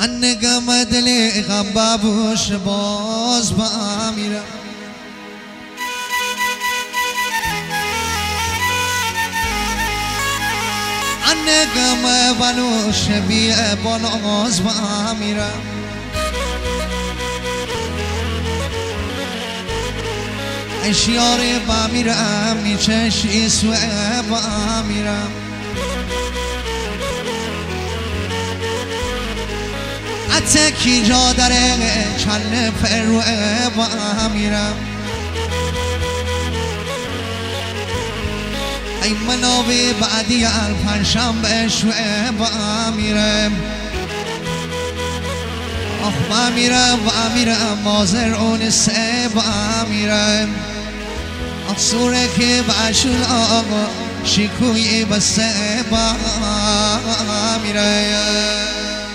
انگم دل غم بابوش باز با میرم انگم بنوش بی بناز با میرم اشیار با میرم میچشی سوه با میرم اتکی جا داره چند پروه با میرم ای مناوی بعدی پنجشنبه شوه با میرم آخ با میرم مازر اون سه با میرم آخ سوره که باشون آقا شکوی بسه با میرم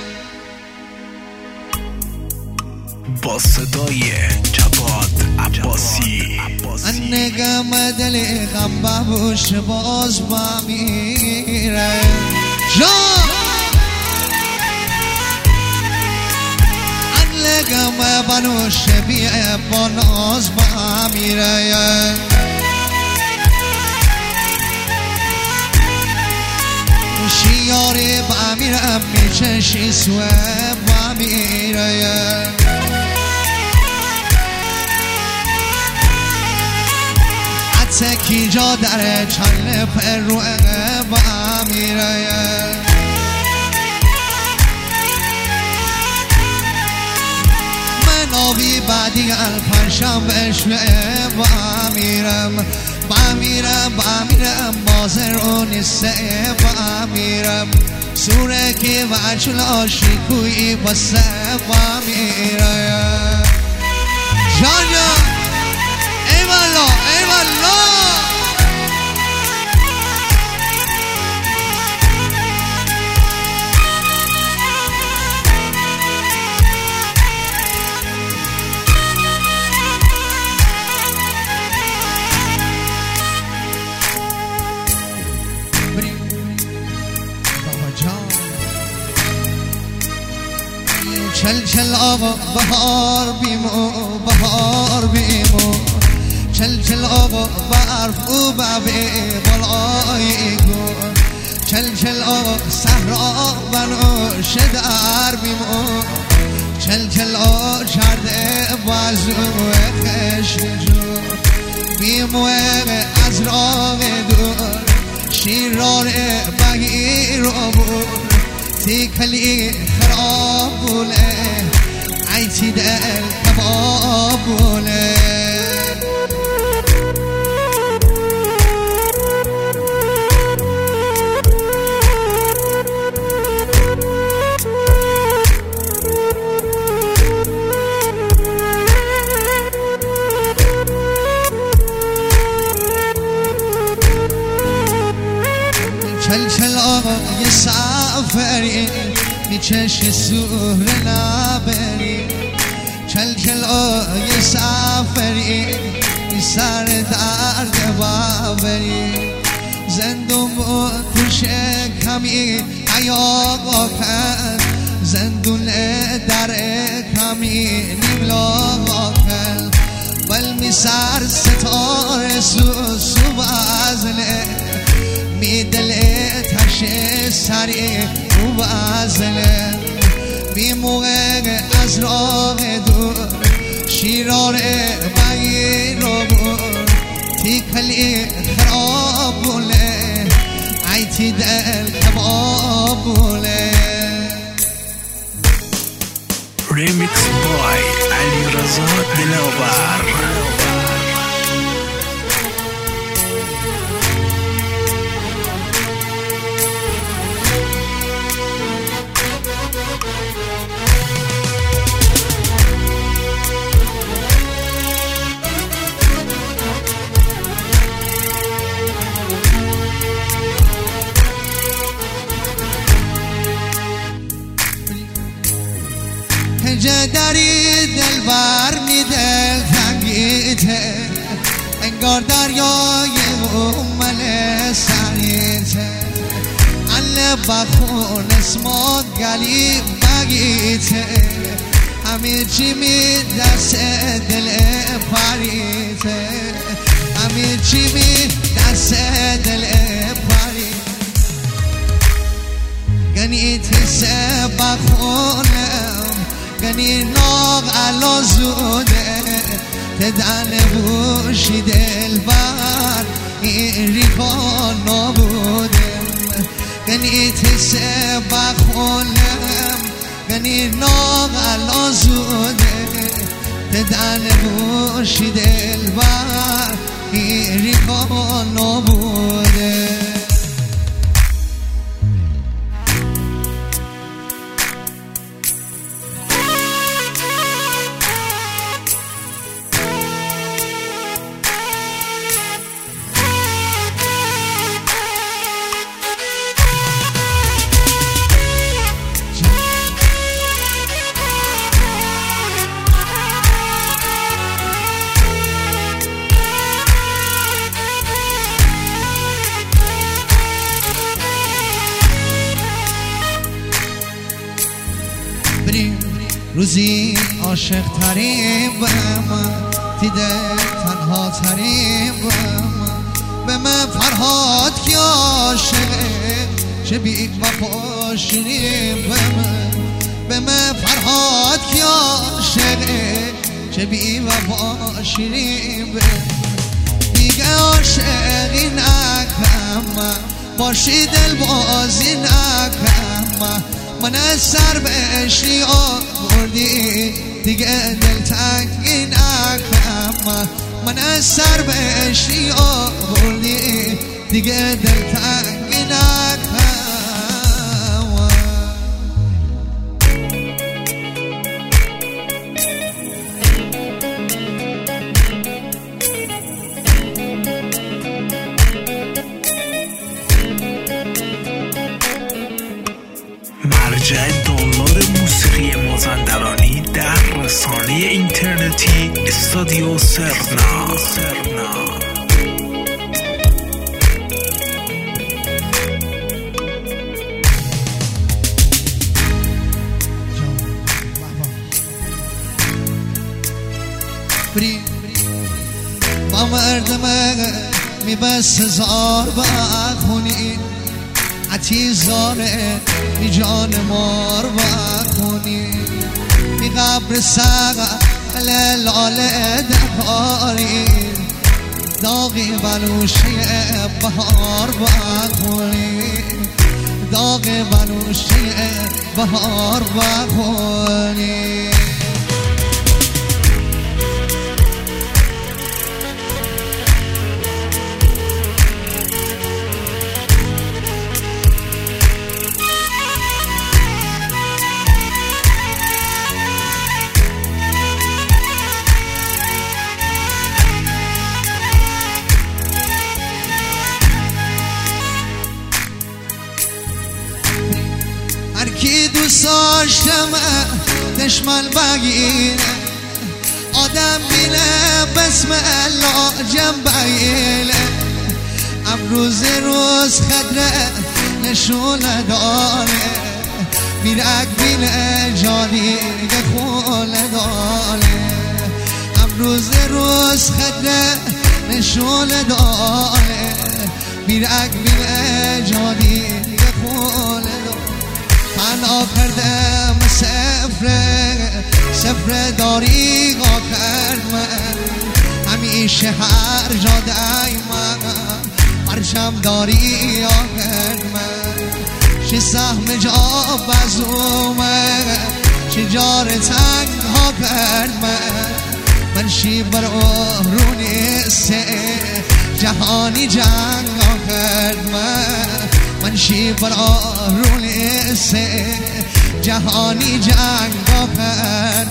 با صدای جواد عباسی انگم دل غم بابوش باز با میره انگم بنوش بی بناز با میره شیاری با میرم میچشی سوه با میره تکی جا در چند پروه با میره من آبی بعدی پنجشنبه شوه با میرم بازر اون سه با میرم سوره که وجل آشیکوی بسه با میره جانیا ایوالا ایوالا چل آقا بهار بیمو چل آقا برف و بابه بالای گو چل آقا صحرا بنو شدار بیمو چل آقا چرده بازو خشجو بیمو از راه دور شیران بگیر و بور تیکلی خرابوله عیتی دل کبابوله چل آقا یه سفری میچشی سور نبری چل آقا یه سفری می سر درد بابری زندون بود تو شکمی عیاقا کن زندون در کمی نیملاقا کن بل می سر ستاره سو بازله می دل تش سری و بازله بی موقع از راه دور شیران بگیر رو بور تیکلی خرابوله عیتی دل کبابوله ریمیکس بای علی رضا دلاور دری دل بر می دل تنگیته انگار دریای من سریته اله بخون اسمات گلی بگیته همه چی می دست دل پریته همه چی می دست دل پریته گنی تسه بخونم گنی ناغ علا زوده تدن بوشی دل بر این ریکان نبودم گنی تسه بخونم گنی ناغ علا زوده تدن بوشی دل بر این ریکان نبوده روزی عاشق تریم به من دیده تنها تریم به من فرهاد که عاشقه چه بی وفا شیرین به من فرهاد که عاشقه چه بی وفا شیرین دیگه عاشقی نکم باشی دل بازی نکم من از سر به عشقی آوردی دیگه دل تنگی نکم من از سر به عشقی آوردی دیگه دل تنگی نکم مرجع دانلود موسیقی مازندرانی در رسانه اینترنتی استادیو سرنا با مردم میبست هزار بخونی عتیزاره می جان مار بخونی می قبر سقل لاله دهاری داغی بلوشی بهار بخونی داغی بلوشی بهار بخونی هرکی دوست داشتم دشمن بگیره آدم بینه بسم الله جم بگیره امروز روز خدره نشون داره بیرک بینه جانی خون داره امروز روز خدره نشون داره بیرک بینه جانی خون داره تنها کردم سفر داری گا کرد من همیشه هر جا دایما پرچم داری یا کرد من چه سهم جا بزومه چه جار تنگ ها کرد من شی بر رونی سه جهانی جنگ ها کرد من شی بر رونی سه جهانی جنگ ها کرد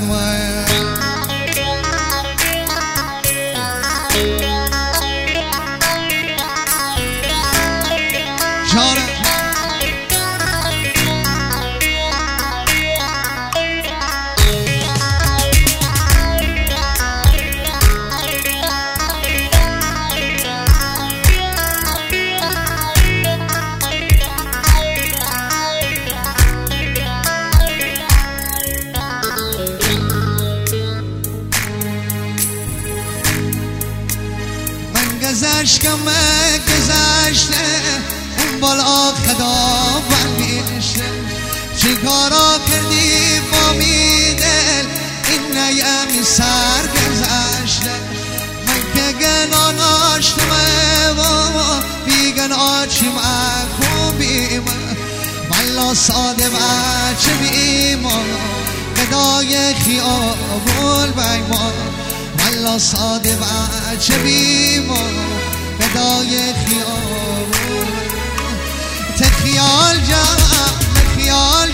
عشقم گذشته اون بالا خدا بندیشه چه کارا کردی با میدل این نیمی سر گذشته من که گناهاشتمه بابا بیگناه چی مخوبیم والا ساده بچه بیما گدای خیابون بیما والا ساده بچه بیما گدای خیابون تخیال جا خیال